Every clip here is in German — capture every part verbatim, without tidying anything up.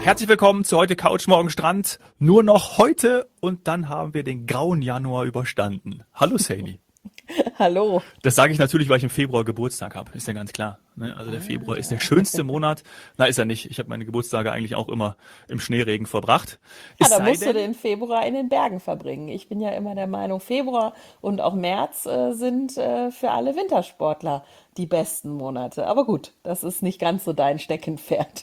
Herzlich willkommen zu heute Couch Morgen Strand. Nur noch heute und dann haben wir den grauen Januar überstanden. Hallo Saini. Hallo. Das sage ich natürlich, weil ich im Februar Geburtstag habe. Ist ja ganz klar. Ne? Also der Februar ist der schönste Monat. Na, ist er nicht. Ich habe meine Geburtstage eigentlich auch immer im Schneeregen verbracht. Ja, Es da sei musst du denn, den Februar in den Bergen verbringen. Ich bin ja immer der Meinung, Februar und auch März äh, sind äh, für alle Wintersportler die besten Monate. Aber gut, das ist nicht ganz so dein Steckenpferd.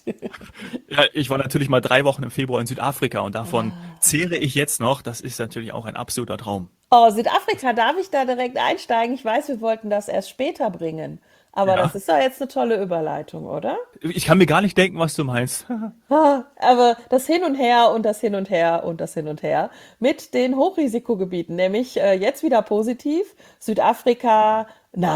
ja, ich war natürlich mal drei Wochen im Februar in Südafrika und davon zehre ich jetzt noch. Das ist natürlich auch ein absoluter Traum. Oh, Südafrika, darf ich da direkt einsteigen? Ich weiß, wir wollten das erst später bringen. Aber das Ja. ist doch jetzt eine tolle Überleitung, oder? Ich kann mir gar nicht denken, was du meinst. Ah, aber das Hin und Her und das Hin und Her und das Hin und Her mit den Hochrisikogebieten, nämlich äh, jetzt wieder positiv. Südafrika,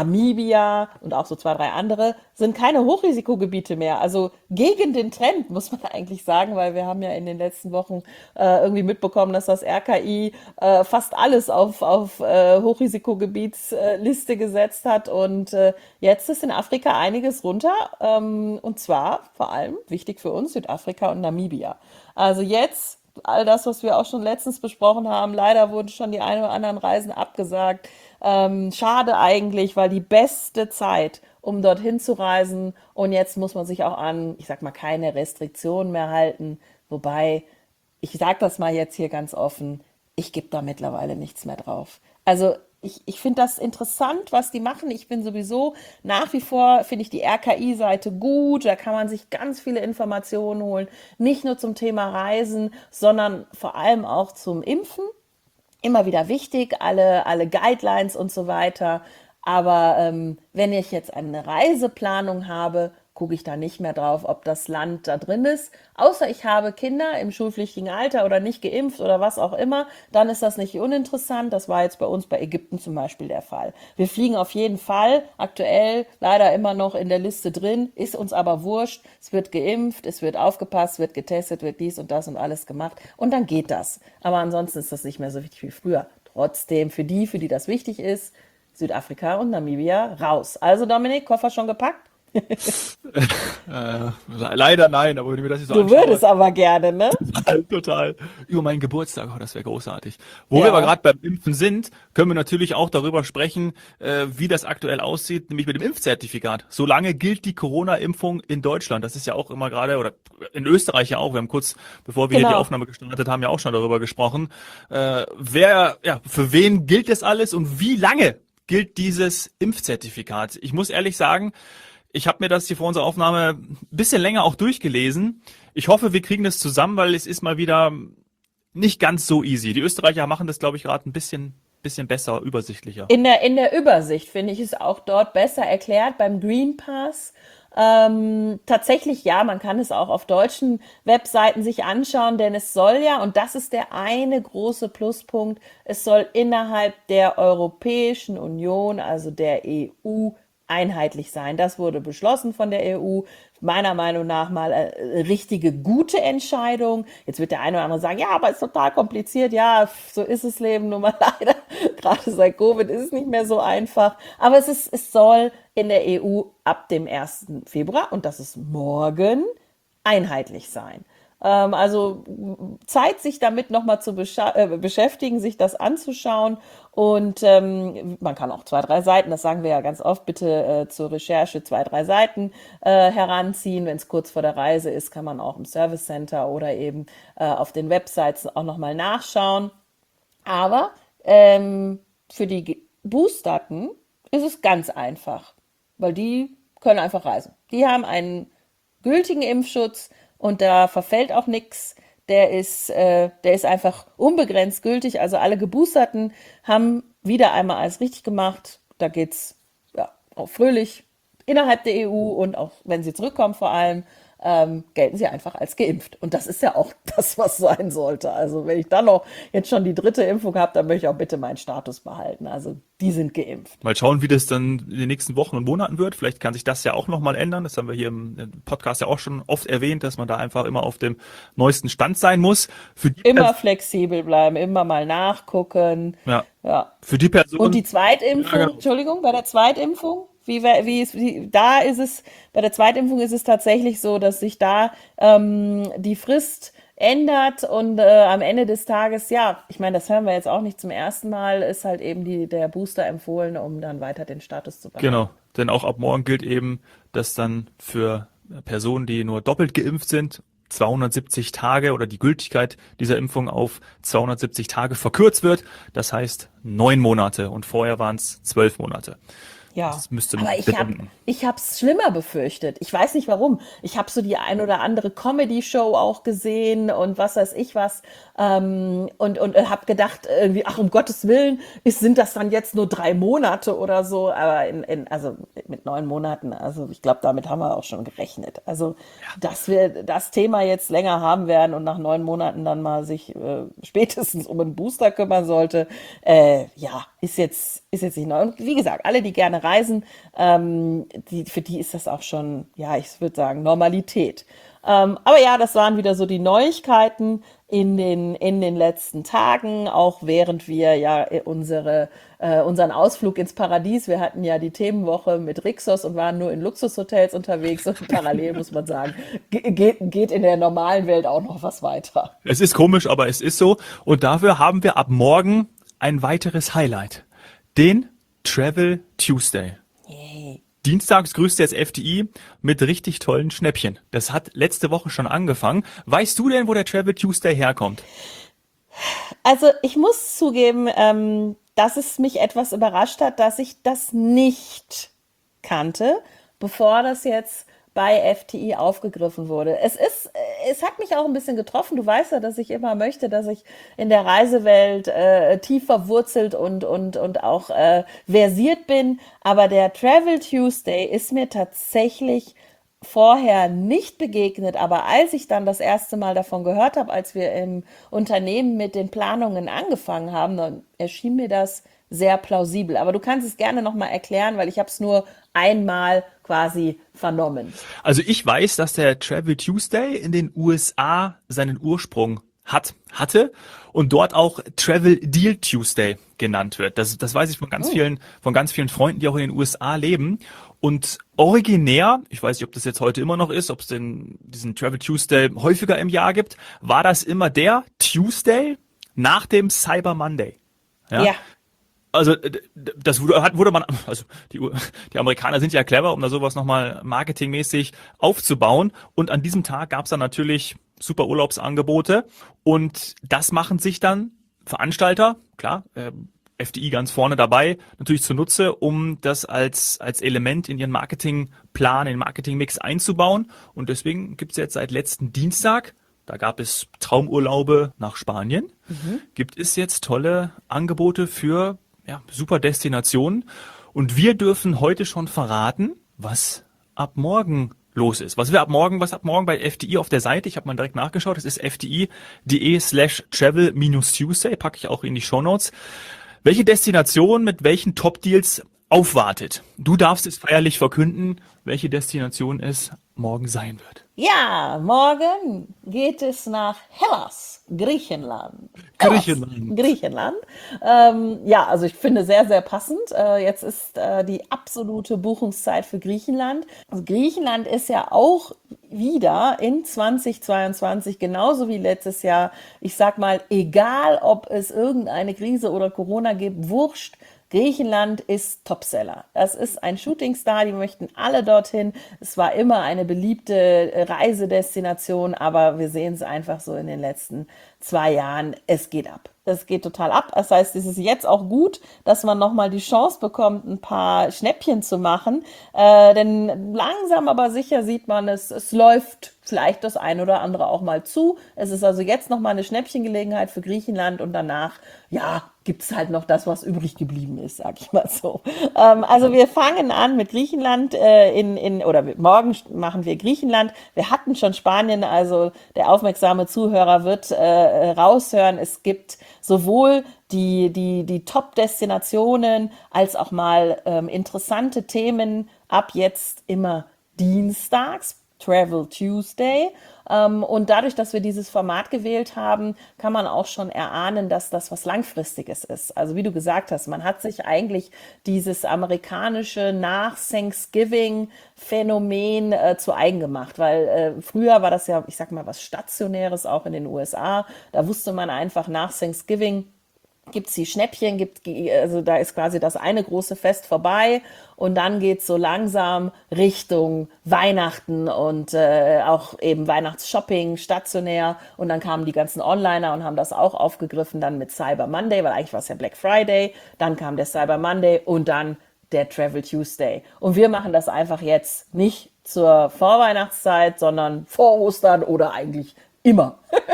Namibia und auch so zwei, drei andere sind keine Hochrisikogebiete mehr. Also gegen den Trend, muss man eigentlich sagen, weil wir haben ja in den letzten Wochen äh, irgendwie mitbekommen, dass das R K I äh, fast alles auf, auf äh, Hochrisikogebietsliste gesetzt hat. Und äh, jetzt ist in Afrika einiges runter. Ähm, und zwar vor allem wichtig für uns Südafrika und Namibia. Also jetzt all das, was wir auch schon letztens besprochen haben. Leider wurden schon die ein oder anderen Reisen abgesagt. Ähm, schade eigentlich, weil die beste Zeit, um dorthin zu reisen. Und jetzt muss man sich auch an, ich sag mal, keine Restriktionen mehr halten. Wobei, ich sag das mal jetzt hier ganz offen, ich gebe da mittlerweile nichts mehr drauf. Also ich, ich finde das interessant, was die machen. Ich bin sowieso nach wie vor, finde ich die R K I-Seite gut. Da kann man sich ganz viele Informationen holen. Nicht nur zum Thema Reisen, sondern vor allem auch zum Impfen. Immer wieder wichtig, alle, alle Guidelines und so weiter. Aber ähm, wenn ich jetzt eine Reiseplanung habe, gucke ich da nicht mehr drauf, ob das Land da drin ist. Außer ich habe Kinder im schulpflichtigen Alter oder nicht geimpft oder was auch immer, dann ist das nicht uninteressant. Das war jetzt bei uns bei Ägypten zum Beispiel der Fall. Wir fliegen auf jeden Fall, aktuell leider immer noch in der Liste drin, ist uns aber wurscht. Es wird geimpft, es wird aufgepasst, wird getestet, wird dies und das und alles gemacht und dann geht das. Aber ansonsten ist das nicht mehr so wichtig wie früher. Trotzdem für die, für die das wichtig ist, Südafrika und Namibia raus. Also Dominik, Koffer schon gepackt? Äh, le- leider nein, aber wenn ich mir das jetzt so Du anschaue, würdest aber gerne, ne? total, total. Über meinen Geburtstag, oh, das wäre großartig. Wo wir aber Ja. gerade beim Impfen sind, können wir natürlich auch darüber sprechen, äh, wie das aktuell aussieht, nämlich mit dem Impfzertifikat. Solange gilt die Corona-Impfung in Deutschland. Das ist ja auch immer gerade, oder in Österreich ja auch. Wir haben kurz, bevor wir hier die Genau. Aufnahme gestartet haben, ja auch schon darüber gesprochen. Äh, wer, ja, für wen gilt das alles und wie lange gilt dieses Impfzertifikat? Ich muss ehrlich sagen, ich habe mir das hier vor unserer Aufnahme ein bisschen länger auch durchgelesen. Ich hoffe, wir kriegen das zusammen, weil es ist mal wieder nicht ganz so easy. Die Österreicher machen das, glaube ich, gerade ein bisschen, bisschen besser, übersichtlicher. In der, in der Übersicht finde ich es auch dort besser erklärt beim Green Pass. Ähm, tatsächlich, ja, man kann es auch auf deutschen Webseiten sich anschauen, denn es soll ja, und das ist der eine große Pluspunkt, es soll innerhalb der Europäischen Union, also der E U, einheitlich sein. Das wurde beschlossen von der E U. Meiner Meinung nach mal eine richtige, gute Entscheidung. Jetzt wird der eine oder andere sagen, ja, aber ist total kompliziert. Ja, so ist das Leben nun mal leider. Gerade seit Covid ist es nicht mehr so einfach. Aber es ist, es soll in der E U ab dem ersten Februar, und das ist morgen, einheitlich sein. Ähm, also Zeit, sich damit nochmal zu bescha- äh, beschäftigen, sich das anzuschauen. Und ähm, man kann auch zwei, drei Seiten, das sagen wir ja ganz oft, bitte äh, zur Recherche zwei, drei Seiten äh, heranziehen. Wenn es kurz vor der Reise ist, kann man auch im Service Center oder eben äh, auf den Websites auch nochmal nachschauen. Aber ähm, für die Geboosterten ist es ganz einfach, weil die können einfach reisen. Die haben einen gültigen Impfschutz und da verfällt auch nichts. Der ist, äh, der ist einfach unbegrenzt gültig. Also alle Geboosterten haben wieder einmal alles richtig gemacht. Da geht's ja auch fröhlich innerhalb der E U und auch wenn sie zurückkommen vor allem, ähm, gelten sie einfach als geimpft. Und das ist ja auch das, was sein sollte. Also wenn ich dann noch jetzt schon die dritte Impfung habe, dann möchte ich auch bitte meinen Status behalten. Also die sind geimpft. Mal schauen, wie das dann in den nächsten Wochen und Monaten wird. Vielleicht kann sich das ja auch nochmal ändern. Das haben wir hier im Podcast ja auch schon oft erwähnt, dass man da einfach immer auf dem neuesten Stand sein muss. Für die, Immer Pers flexibel bleiben, immer mal nachgucken. ja, Ja. für die Und die Person, ja, Zweitimpfung, genau. Entschuldigung, bei der Zweitimpfung, Wie, wär- wie ist, wie, da ist es, bei der Zweitimpfung ist es tatsächlich so, dass sich da ähm, die Frist ändert und äh, am Ende des Tages, ja, ich meine, das hören wir jetzt auch nicht zum ersten Mal, ist halt eben die, der Booster empfohlen, um dann weiter den Status zu Genau. behalten. Denn auch ab morgen gilt eben, dass dann für Personen, die nur doppelt geimpft sind, zweihundertsiebzig Tage oder die Gültigkeit dieser Impfung auf zweihundertsiebzig Tage verkürzt wird. Das heißt neun Monate und vorher waren es zwölf Monate. Ja, Das müsste aber man ich habe bedenken. ich hab's schlimmer befürchtet. Ich weiß nicht warum. Ich habe so die ein oder andere Comedy-Show auch gesehen und was weiß ich was. Ähm, und und habe gedacht, irgendwie, ach, um Gottes Willen, ist, sind das dann jetzt nur drei Monate oder so? Aber in, in, also mit neun Monaten, also ich glaube, damit haben wir auch schon gerechnet. Also, dass wir das Thema jetzt länger haben werden und nach neun Monaten dann mal sich äh, spätestens um einen Booster kümmern sollte, äh, ja, ist jetzt, ist jetzt nicht neu. Und wie gesagt, alle, die gerne reisen, ähm, die, für die ist das auch schon, ja, ich würde sagen, Normalität. Ähm, aber ja, das waren wieder so die Neuigkeiten in den, in den letzten Tagen, auch während wir ja unsere, äh, unseren Ausflug ins Paradies, wir hatten ja die Themenwoche mit Rixos und waren nur in Luxushotels unterwegs und parallel muss man sagen, ge- geht, geht in der normalen Welt auch noch was weiter. Es ist komisch, aber es ist so. Und dafür haben wir ab morgen ein weiteres Highlight. Den Travel Tuesday. Yay. Dienstags grüßt jetzt F D I mit richtig tollen Schnäppchen. Das hat letzte Woche schon angefangen. Weißt du denn, wo der Travel Tuesday herkommt? Also ich muss zugeben, ähm, dass es mich etwas überrascht hat, dass ich das nicht kannte, bevor das jetzt bei F T I aufgegriffen wurde. Es ist, äh, es hat mich auch ein bisschen getroffen. Du weißt ja, dass ich immer möchte, dass ich in der Reisewelt äh, tief verwurzelt und, und, und auch äh, versiert bin. Aber der Travel Tuesday ist mir tatsächlich vorher nicht begegnet, aber als ich dann das erste Mal davon gehört habe, als wir im Unternehmen mit den Planungen angefangen haben, dann erschien mir das sehr plausibel. Aber du kannst es gerne nochmal erklären, weil ich habe es nur einmal quasi vernommen. Also ich weiß, dass der Travel Tuesday in den U S A seinen Ursprung hat, hatte und dort auch Travel Deal Tuesday genannt wird. Das, das weiß ich von ganz Hm. vielen, von ganz vielen Freunden, die auch in den U S A leben. Und originär, ich weiß nicht, ob das jetzt heute immer noch ist, ob es den, diesen Travel Tuesday häufiger im Jahr gibt, war das immer der Tuesday nach dem Cyber Monday. Ja, Ja, also äh, d- das wurde, hat, wurde man, also die, U- die Amerikaner sind ja clever, um da sowas nochmal marketingmäßig aufzubauen. Und an diesem Tag gab es dann natürlich super Urlaubsangebote. Und das machen sich dann Veranstalter, klar, äh, F D I ganz vorne dabei, natürlich zunutze, um das als, als Element in ihren Marketingplan, in den Marketingmix einzubauen. Und deswegen gibt's jetzt seit letzten Dienstag, da gab es Traumurlaube nach Spanien, gibt es jetzt tolle Angebote für ja, super Destinationen. Und wir dürfen heute schon verraten, was ab morgen los ist. Was wir ab morgen, was ab morgen bei F D I auf der Seite, ich habe mal direkt nachgeschaut, es ist fdi.de slash travel minus Tuesday, packe ich auch in die Shownotes. Welche Destination mit welchen Top-Deals aufwartet? Du darfst es feierlich verkünden, welche Destination es morgen sein wird. ja, morgen geht es nach Hellas, Griechenland. Hellas, Griechenland. Griechenland. Ähm, ja, also ich finde sehr, sehr passend. Äh, jetzt ist äh, die absolute Buchungszeit für Griechenland. Also Griechenland ist ja auch wieder in zwanzig zweiundzwanzig, genauso wie letztes Jahr, ich sag mal, egal ob es irgendeine Krise oder Corona gibt, wurscht. Griechenland ist Topseller. Das ist ein Shootingstar, die möchten alle dorthin. Es war immer eine beliebte Reisedestination, aber wir sehen es einfach so in den letzten zwei Jahren. Es geht ab. Es geht total ab. Das heißt, es ist jetzt auch gut, dass man nochmal die Chance bekommt, ein paar Schnäppchen zu machen. Äh, denn langsam aber sicher sieht man, es, es läuft vielleicht das ein oder andere auch mal zu. Es ist also jetzt nochmal eine Schnäppchengelegenheit für Griechenland und danach, ja, gibt es halt noch das, was übrig geblieben ist, sag ich mal so. Ähm, also wir fangen an mit Griechenland äh, in, in, oder morgen machen wir Griechenland. Wir hatten schon Spanien, also der aufmerksame Zuhörer wird äh, raushören. Es gibt sowohl die, die, die Top-Destinationen als auch mal ähm, interessante Themen ab jetzt immer dienstags. Travel Tuesday. Ähm, und dadurch, dass wir dieses Format gewählt haben, kann man auch schon erahnen, dass das was Langfristiges ist. Also wie du gesagt hast, man hat sich eigentlich dieses amerikanische Nach-Thanksgiving-Phänomen äh, zu eigen gemacht, weil äh, früher war das ja, ich sag mal, was Stationäres auch in den U S A. Da wusste man einfach nach Thanksgiving, gibt's die Schnäppchen, gibt, also da ist quasi das eine große Fest vorbei und dann geht's so langsam Richtung Weihnachten und äh, auch eben Weihnachtsshopping stationär und dann kamen die ganzen Onliner und haben das auch aufgegriffen dann mit Cyber Monday, weil eigentlich war es ja Black Friday, dann kam der Cyber Monday und dann der Travel Tuesday. Und wir machen das einfach jetzt nicht zur Vorweihnachtszeit, sondern vor Ostern oder eigentlich immer.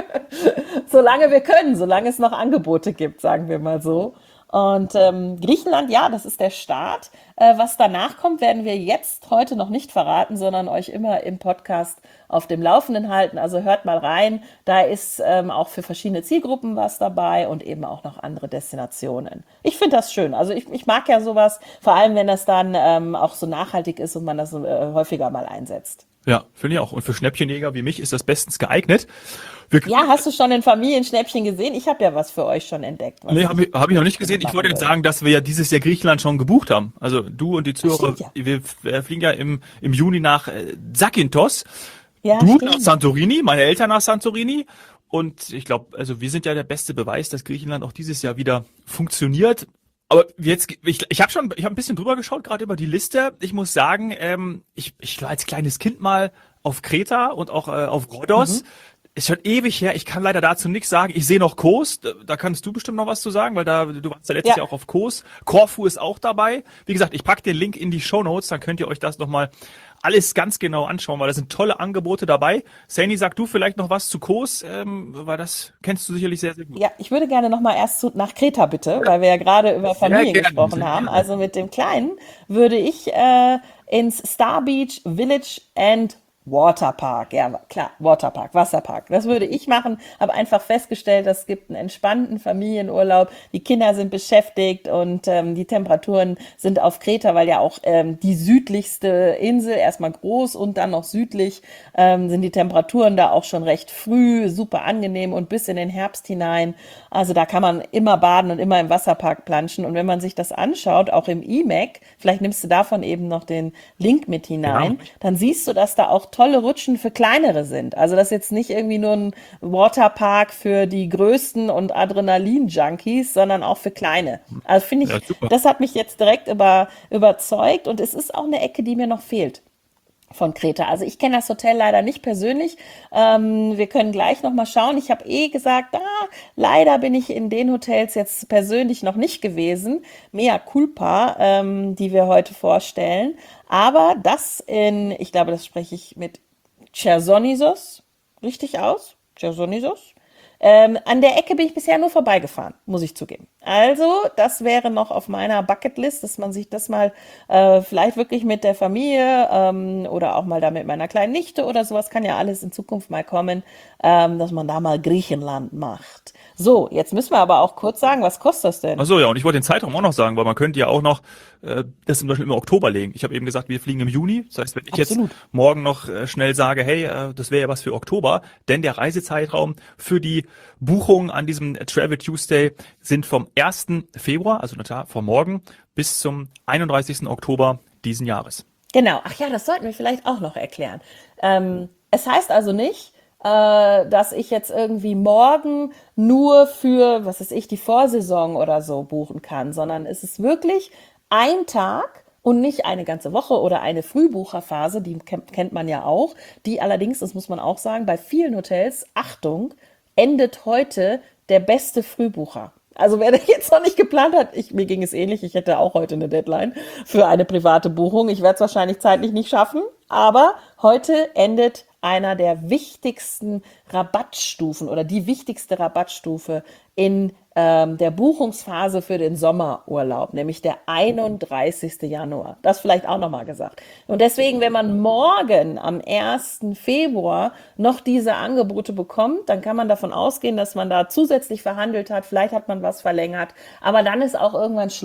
Solange wir können, solange es noch Angebote gibt, sagen wir mal so. Und ähm, Griechenland, ja, das ist der Start. Äh, was danach kommt, werden wir jetzt heute noch nicht verraten, sondern euch immer im Podcast auf dem Laufenden halten. Also hört mal rein. Da ist ähm, auch für verschiedene Zielgruppen was dabei und eben auch noch andere Destinationen. Ich finde das schön. Also ich, ich mag ja sowas, vor allem wenn das dann ähm, auch so nachhaltig ist und man das äh, häufiger mal einsetzt. Ja, finde ich auch. Und für Schnäppchenjäger wie mich ist das bestens geeignet. Wir, Ja, hast du schon ein Familienschnäppchen gesehen? Ich habe ja was für euch schon entdeckt. Was nee, habe ich, hab ich noch nicht gesehen. Ich wollte jetzt sagen, dass wir ja dieses Jahr Griechenland schon gebucht haben. Also du und die Zuhörer, ja. wir äh, fliegen ja im, im Juni nach äh, Zakynthos. Ja, Du stimmt. nach Santorini, meine Eltern nach Santorini. Und ich glaube, also wir sind ja der beste Beweis, dass Griechenland auch dieses Jahr wieder funktioniert. Aber jetzt, ich, ich habe schon, ich habe ein bisschen drüber geschaut, gerade über die Liste. Ich muss sagen, ähm, ich, ich war als kleines Kind mal auf Kreta und auch äh, auf Rhodos. Mhm. Ist schon ewig her. Ich kann leider dazu nichts sagen. Ich sehe noch Kos. Da kannst du bestimmt noch was zu sagen, weil da du warst ja letztes Ja. Jahr auch auf Kos. Korfu ist auch dabei. Wie gesagt, ich packe den Link in die Shownotes, dann könnt ihr euch das nochmal alles ganz genau anschauen, weil da sind tolle Angebote dabei. Sani, sag du vielleicht noch was zu Kos, ähm, weil das kennst du sicherlich sehr, sehr gut. Ja, ich würde gerne noch mal erst zu, nach Kreta bitte, weil wir ja gerade über Familie gerne, gesprochen sehr haben. gerne. Also mit dem Kleinen würde ich äh, ins Star Beach Village and Waterpark, ja klar, Waterpark, Wasserpark. Das würde ich machen, habe einfach festgestellt, es gibt einen entspannten Familienurlaub, die Kinder sind beschäftigt und ähm, die Temperaturen sind auf Kreta, weil ja auch ähm, die südlichste Insel, erstmal groß und dann noch südlich, ähm, sind die Temperaturen da auch schon recht früh, super angenehm und bis in den Herbst hinein. Also da kann man immer baden und immer im Wasserpark planschen und wenn man sich das anschaut, auch im E M A C, vielleicht nimmst du davon eben noch den Link mit hinein, Genau. dann siehst du, dass da auch tolle Rutschen für kleinere sind. Also das ist jetzt nicht irgendwie nur ein Waterpark für die Größten und Adrenalin-Junkies, sondern auch für kleine. Also finde Ja, ich, super. das hat mich jetzt direkt über, überzeugt und es ist auch eine Ecke, die mir noch fehlt von Kreta. Also ich kenne das Hotel leider nicht persönlich. Ähm, wir können gleich noch mal schauen. Ich habe eh gesagt, ah, leider bin ich in den Hotels jetzt persönlich noch nicht gewesen. Mea culpa, ähm, die wir heute vorstellen. Aber das in, ich glaube, das spreche ich mit Chersonesos richtig aus. Chersonesos. Ähm, an der Ecke bin ich bisher nur vorbeigefahren, muss ich zugeben. Also, das wäre noch auf meiner Bucketlist, dass man sich das mal äh, vielleicht wirklich mit der Familie ähm, oder auch mal da mit meiner kleinen Nichte oder sowas, kann ja alles in Zukunft mal kommen, ähm, dass man da mal Griechenland macht. So, jetzt müssen wir aber auch kurz sagen, was kostet das denn? Ach so, ja, und ich wollte den Zeitraum auch noch sagen, weil man könnte ja auch noch äh, das zum Beispiel im Oktober legen. Ich habe eben gesagt, wir fliegen im Juni. Das heißt, wenn ich Absolut. jetzt morgen noch äh, schnell sage, hey, äh, das wäre ja was für Oktober, denn der Reisezeitraum für die Buchungen an diesem Travel Tuesday sind vom ersten Februar, also Tag vor morgen, bis zum einunddreißigsten Oktober diesen Jahres. Genau, ach ja, das sollten wir vielleicht auch noch erklären. Ähm, es heißt also nicht, äh, dass ich jetzt irgendwie morgen nur für, was weiß ich, die Vorsaison oder so buchen kann, sondern es ist wirklich ein Tag und nicht eine ganze Woche oder eine Frühbucherphase, die kennt man ja auch, die allerdings, das muss man auch sagen, bei vielen Hotels, Achtung, endet heute der beste Frühbucher. Also wer das jetzt noch nicht geplant hat, ich, mir ging es ähnlich, ich hätte auch heute eine Deadline für eine private Buchung. Ich werde es wahrscheinlich zeitlich nicht schaffen, aber heute endet einer der wichtigsten Rabattstufen oder die wichtigste Rabattstufe in ähm, der Buchungsphase für den Sommerurlaub, nämlich der einunddreißigste Januar. Das vielleicht auch nochmal gesagt. Und deswegen, wenn man morgen am ersten Februar noch diese Angebote bekommt, dann kann man davon ausgehen, dass man da zusätzlich verhandelt hat. Vielleicht hat man was verlängert, aber dann ist auch irgendwann Schluss.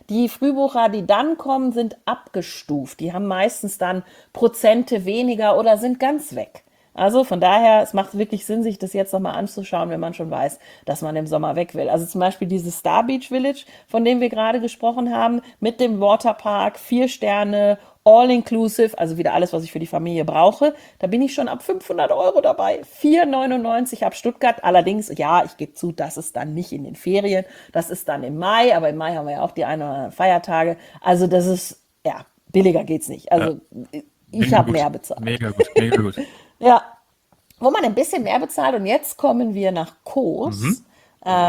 Die Frühbucher, die dann kommen, sind abgestuft. Die haben meistens dann Prozente weniger oder sind ganz weg. Also von daher, es macht wirklich Sinn, sich das jetzt nochmal anzuschauen, wenn man schon weiß, dass man im Sommer weg will. Also zum Beispiel dieses Star Beach Village, von dem wir gerade gesprochen haben, mit dem Waterpark, vier Sterne, all-inclusive, also wieder alles, was ich für die Familie brauche. Da bin ich schon ab fünfhundert Euro dabei. vier neunundneunzig ab Stuttgart. Allerdings, ja, ich gebe zu, das ist dann nicht in den Ferien. Das ist dann im Mai, aber im Mai haben wir ja auch die ein oder anderen Feiertage. Also das ist, ja, billiger geht's nicht. Also Ja, ich mega habe gut. mehr bezahlt. Mega gut, mega gut. Ja, wo man ein bisschen mehr bezahlt. Und jetzt kommen wir nach Kos, Mhm.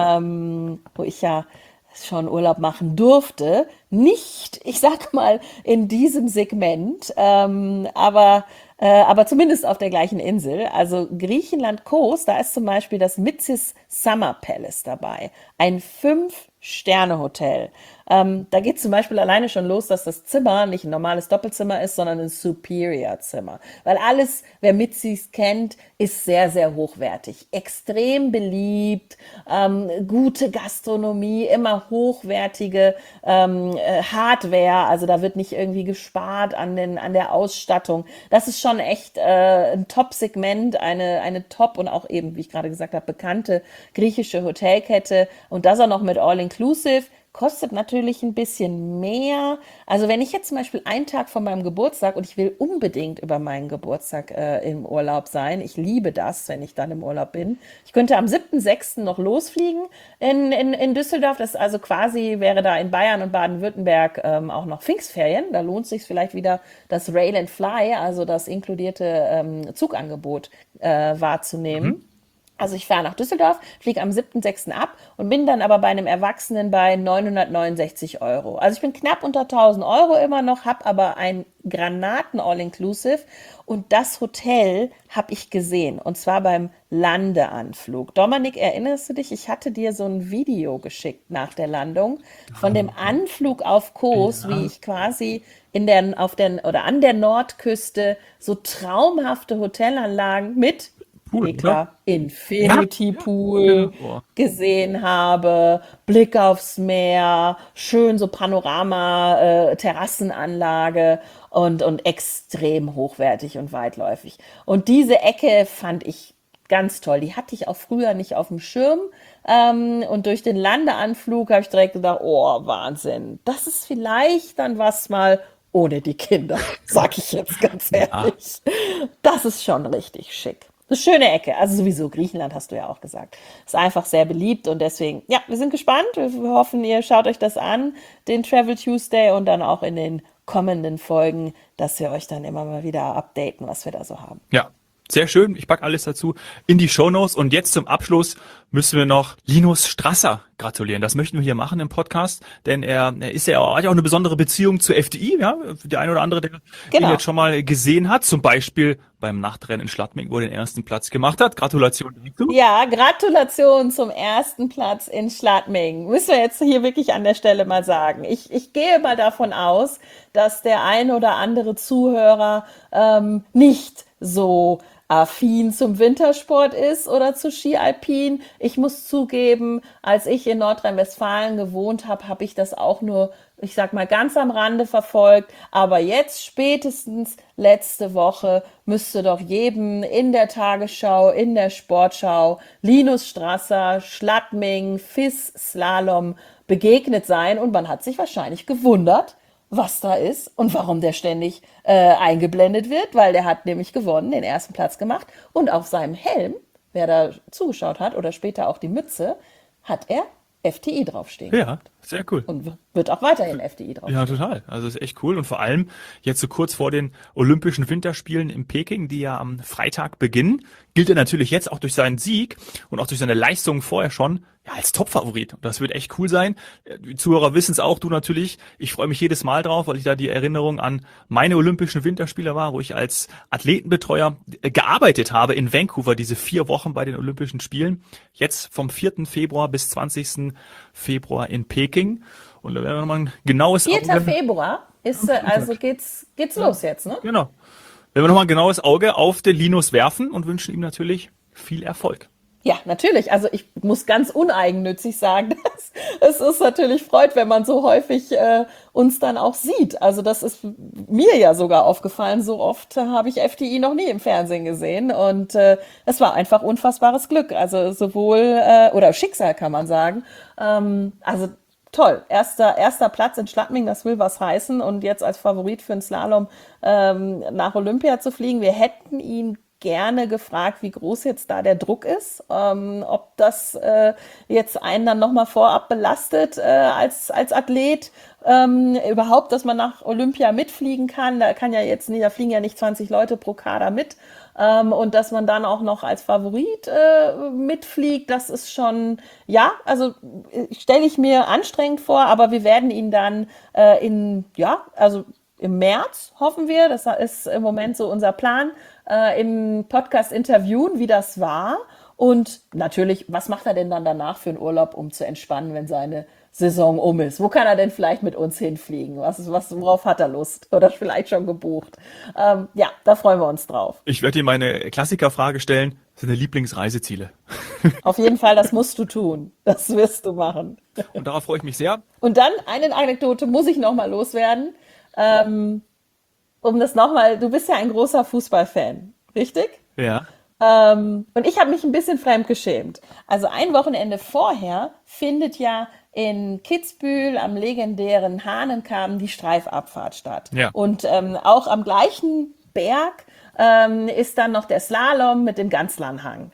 ähm, wo ich ja schon Urlaub machen durfte. Nicht, ich sag mal, in diesem Segment, ähm, aber, äh, aber zumindest auf der gleichen Insel. Also Griechenland Kos, da ist zum Beispiel das Mytsis Summer Palace dabei. Ein Fünf-Sterne-Hotel. Ähm, da geht zum Beispiel alleine schon los, dass das Zimmer nicht ein normales Doppelzimmer ist, sondern ein Superior-Zimmer. Weil alles, wer Mitzis kennt, ist sehr, sehr hochwertig. Extrem beliebt, ähm, gute Gastronomie, immer hochwertige ähm, äh, Hardware. Also da wird nicht irgendwie gespart an, den, an der Ausstattung. Das ist schon echt äh, ein Top-Segment, eine, eine Top- und auch eben, wie ich gerade gesagt habe, bekannte griechische Hotelkette. Und das auch noch mit All-Inclusive. Kostet natürlich ein bisschen mehr. Also wenn ich jetzt zum Beispiel einen Tag vor meinem Geburtstag und ich will unbedingt über meinen Geburtstag äh, im Urlaub sein, ich liebe das, wenn ich dann im Urlaub bin. Ich könnte am siebten sechsten noch losfliegen in, in, in Düsseldorf. Das ist also quasi, wäre da in Bayern und Baden-Württemberg ähm, auch noch Pfingstferien. Da lohnt sich vielleicht wieder das Rail and Fly, also das inkludierte ähm, Zugangebot äh, wahrzunehmen. Mhm. Also ich fahre nach Düsseldorf, fliege am siebten sechsten ab und bin dann aber bei einem Erwachsenen bei neunhundertneunundsechzig Euro. Also ich bin knapp unter tausend Euro immer noch, habe aber ein Granaten All-Inclusive und das Hotel habe ich gesehen und zwar beim Landeanflug. Dominik, erinnerst du dich? Ich hatte dir so ein Video geschickt nach der Landung von dem Anflug auf Kos, wie Ja, ich quasi in der, auf der, oder an der Nordküste so traumhafte Hotelanlagen mit cool, eh oder? klar, Ja, Infinity ja, genau. Pool Oh. gesehen habe, Blick aufs Meer, schön so Panorama, äh, Terrassenanlage und, und extrem hochwertig und weitläufig. Und diese Ecke fand ich ganz toll. Die hatte ich auch früher nicht auf dem Schirm. Ähm, und durch den Landeanflug habe ich direkt gedacht, oh, Wahnsinn. Das ist vielleicht dann was mal ohne die Kinder, sag ich jetzt ganz Ja, ehrlich. Das ist schon richtig schick. Eine schöne Ecke. Also sowieso Griechenland hast du ja auch gesagt. Ist einfach sehr beliebt und deswegen, ja, wir sind gespannt. Wir hoffen, ihr schaut euch das an, den Travel Tuesday und dann auch in den kommenden Folgen, dass wir euch dann immer mal wieder updaten, was wir da so haben. ja, sehr schön. Ich packe alles dazu in die Shownotes. Und jetzt zum Abschluss müssen wir noch Linus Strasser gratulieren. Das möchten wir hier machen im Podcast, denn er, er ist ja auch, hat ja auch eine besondere Beziehung zur F D I. Ja, der eine oder andere, der ihn Genau. jetzt schon mal gesehen hat, zum Beispiel beim Nachtrennen in Schladming, wo er den ersten Platz gemacht hat. Gratulation dazu. Ja, Gratulation zum ersten Platz in Schladming. Müssen wir jetzt hier wirklich an der Stelle mal sagen. Ich, ich gehe mal davon aus, dass der ein oder andere Zuhörer ähm, nicht so affin zum Wintersport ist oder zu Ski Alpin. Ich muss zugeben, als ich in Nordrhein-Westfalen gewohnt habe, habe ich das auch nur, ich sag mal, ganz am Rande verfolgt. Aber jetzt spätestens letzte Woche müsste doch jedem in der Tagesschau, in der Sportschau Linus Strasser, Schladming, F I S Slalom begegnet sein. Und man hat sich wahrscheinlich gewundert, was da ist und warum der ständig äh, eingeblendet wird, weil der hat nämlich gewonnen, den ersten Platz gemacht und auf seinem Helm, wer da zugeschaut hat oder später auch die Mütze, hat er F T I draufstehen Ja, gehabt sehr cool. und wird auch weiterhin F T I Ja, draufstehen. total. Also ist echt cool. Und vor allem jetzt so kurz vor den Olympischen Winterspielen in Peking, die ja am Freitag beginnen, gilt er natürlich jetzt auch durch seinen Sieg und auch durch seine Leistungen vorher schon ja, als Topfavorit. Und das wird echt cool sein. Die Zuhörer wissen es auch, du natürlich. Ich freue mich jedes Mal drauf, weil ich da die Erinnerung an meine Olympischen Winterspiele war, wo ich als Athletenbetreuer äh, gearbeitet habe in Vancouver, diese vier Wochen bei den Olympischen Spielen. Jetzt vom vierten Februar bis zwanzigsten Februar in Peking. Und da werden wir nochmal ein genaues vierter Auge. Februar ist, äh, also geht's, geht's Ja, los jetzt, ne? genau. Werden wir nochmal ein genaues Auge auf den Linus werfen und wünschen ihm natürlich viel Erfolg. Ja, natürlich. Also ich muss ganz uneigennützig sagen, dass es ist natürlich freut, wenn man so häufig äh, uns dann auch sieht. Also das ist mir ja sogar aufgefallen. So oft äh, habe ich F D I noch nie im Fernsehen gesehen und äh, es war einfach unfassbares Glück. Also sowohl äh, oder Schicksal kann man sagen. Ähm, also toll. Erster erster Platz in Schladming, das will was heißen und jetzt als Favorit für den Slalom ähm, nach Olympia zu fliegen. Wir hätten ihn gerne gefragt, wie groß jetzt da der Druck ist, ähm, ob das äh, jetzt einen dann nochmal vorab belastet äh, als, als Athlet, ähm, überhaupt, dass man nach Olympia mitfliegen kann. Da kann ja jetzt nicht, da fliegen ja nicht zwanzig Leute pro Kader mit. Ähm, und dass man dann auch noch als Favorit äh, mitfliegt, das ist schon, ja, also äh, stelle ich mir anstrengend vor, aber wir werden ihn dann äh, in, ja, also im März, hoffen wir, das ist im Moment so unser Plan, äh, im Podcast interviewen, wie das war. Und natürlich, was macht er denn dann danach für einen Urlaub, um zu entspannen, wenn seine Saison um ist? Wo kann er denn vielleicht mit uns hinfliegen? Was, was, worauf hat er Lust? Oder vielleicht schon gebucht? Ähm, ja, da freuen wir uns drauf. Ich werde dir meine Klassikerfrage stellen. Was sind deine Lieblingsreiseziele? Auf jeden Fall, das musst du tun. Das wirst du machen. Und darauf freue ich mich sehr. Und dann eine Anekdote muss ich noch mal loswerden. Ähm, um das nochmal, du bist ja ein großer Fußballfan, richtig? Ja. Ähm, und ich habe mich ein bisschen fremdgeschämt. Also ein Wochenende vorher findet ja in Kitzbühel am legendären Hahnenkamm die Streifabfahrt statt. Ja. Und ähm, auch am gleichen Berg ähm, ist dann noch der Slalom mit dem Ganzlernhang.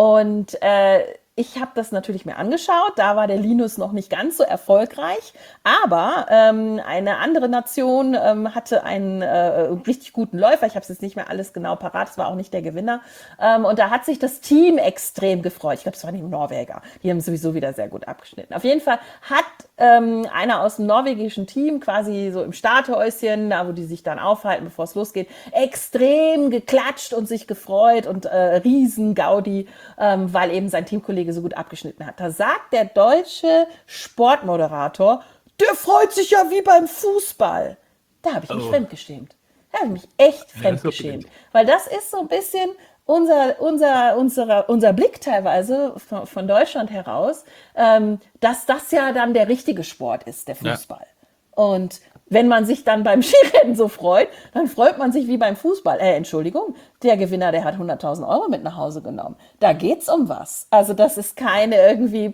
Und äh, ich habe das natürlich mir angeschaut, da war der Linus noch nicht ganz so erfolgreich, aber ähm, eine andere Nation ähm, hatte einen äh, richtig guten Läufer, ich habe es jetzt nicht mehr alles genau parat, es war auch nicht der Gewinner, ähm, und da hat sich das Team extrem gefreut, ich glaube, es waren die Norweger, die haben sowieso wieder sehr gut abgeschnitten. Auf jeden Fall hat ähm, einer aus dem norwegischen Team quasi so im Starthäuschen, da wo die sich dann aufhalten, bevor es losgeht, extrem geklatscht und sich gefreut und äh, riesen Gaudi, ähm, weil eben sein Teamkollege so gut abgeschnitten hat. Da sagt der deutsche Sportmoderator, der freut sich ja wie beim Fußball. Da habe ich mich Oh. fremdgeschämt. Da habe ich mich echt Ja, das fremdgeschämt. glaub Weil das ist so ein bisschen unser, unser, unser, unser Blick teilweise von, von Deutschland heraus, ähm, dass das ja dann der richtige Sport ist, der Ja. Fußball. Und wenn man sich dann beim Skirennen so freut, dann freut man sich wie beim Fußball. Äh, Entschuldigung, der Gewinner, der hat hunderttausend Euro mit nach Hause genommen. Da geht's um was. Also das ist keine irgendwie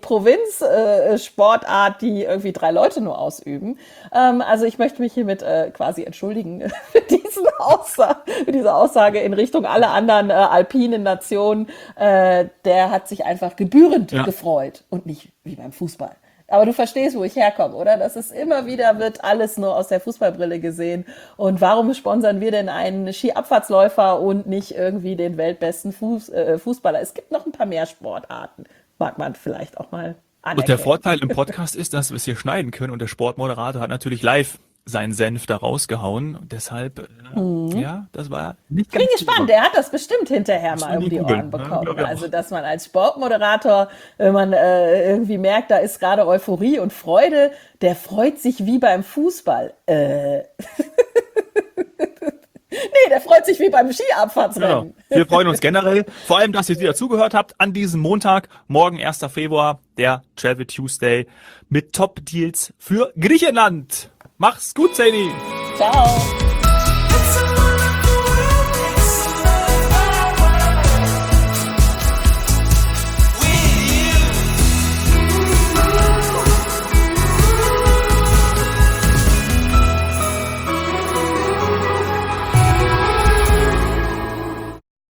Provinz-Sportart, äh, die irgendwie drei Leute nur ausüben. Ähm, also ich möchte mich hiermit äh, quasi entschuldigen für, diesen Aussage, für diese Aussage in Richtung aller anderen äh, alpinen Nationen. Äh, der hat sich einfach gebührend Ja. gefreut und nicht wie beim Fußball. Aber du verstehst, wo ich herkomme, oder? Das ist immer wieder, wird alles nur aus der Fußballbrille gesehen. Und warum sponsern wir denn einen Skiabfahrtsläufer und nicht irgendwie den weltbesten Fuß, äh, Fußballer? Es gibt noch ein paar mehr Sportarten. Mag man vielleicht auch mal anerkennen. Und der Vorteil im Podcast ist, dass wir es hier schneiden können und der Sportmoderator hat natürlich live seinen Senf da rausgehauen. Und deshalb, äh, ja, das war nicht ganz Bin gespannt, der hat das bestimmt hinterher Muss mal man um nie die googeln, Ohren ne? bekommen. Glaub ich auch. Also, dass man als Sportmoderator, wenn man äh, irgendwie merkt, da ist gerade Euphorie und Freude, der freut sich wie beim Fußball. Äh. Nee, der freut sich wie beim Genau. Skiabfahrtsrennen. Wir freuen uns generell, vor allem, dass ihr wieder zugehört habt an diesem Montag, morgen erster Februar, der Travel Tuesday mit Top-Deals für Griechenland. Mach's gut, Sadie! Ciao.